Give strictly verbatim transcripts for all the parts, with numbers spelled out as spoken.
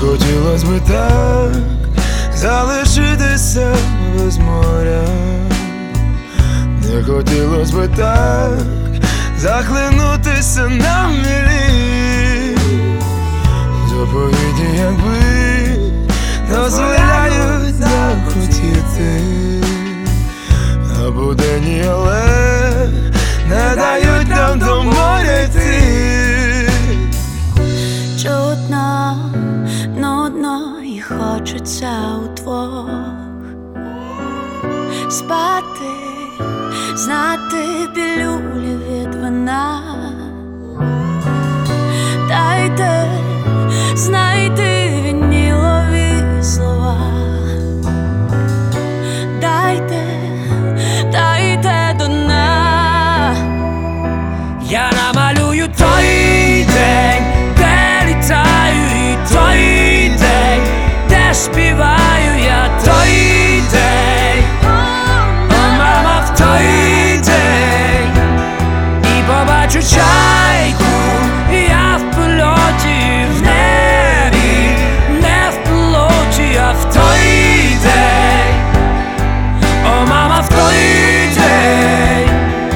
хотілось би так залишитися без моря, не хотілось би так захлинутися на милі. Заповіді, якби дозволяють так хотіти, а буденні, але не дають нам до моря йти. Чутно, нудно і хочеться удвох спати, знати пілюлі від вина. Дайте знайти вінілові слова. Дайте, дайте до дна. Я намалюю той день, де літаю, і той день, де співаю я, той день, о, мама, в той день. І побачу чайку, я в польоті, в небі, не в пілоті, а в той день, о, мама, в той день.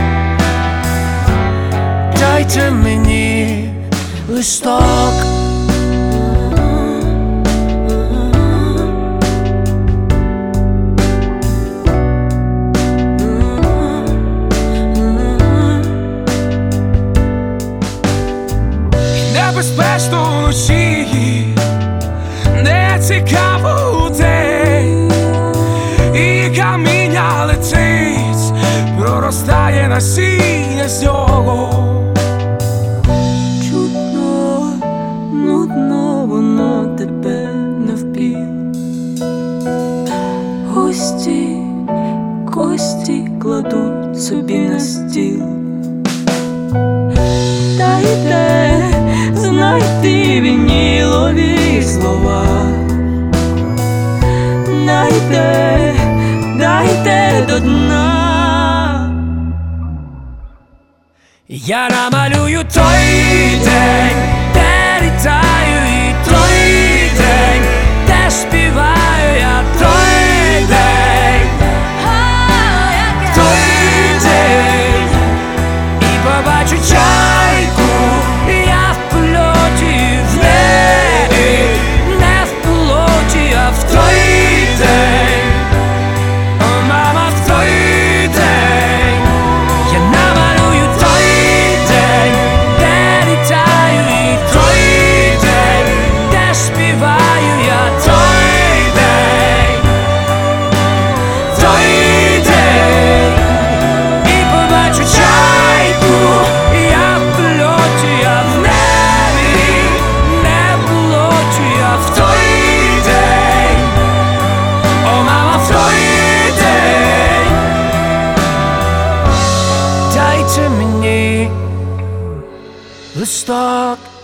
Дайте мені листок, небезпечно вночі, не цікаво удень, і каміння летить, проростає насіння з нього. Чутно, нудно, воно тебе не впів. Гості, кості кладуть собі на стіл. Дайте знайти вінілові слова. Дайте, дайте до дна. Я намалюю той день, де літаю, і той день, де співаю я, той день, той день. І побачу чайку, я в польоті, в небі, не в пілоті, а в той день, о, мама, в той день. Я намалюю той день, де літаю, і той день, де співаю я, той день, той день. І побачу чайку, я в польоті, я в небі, не в пілоті, а в той день, о, мама, в той день. Дайте мені листок.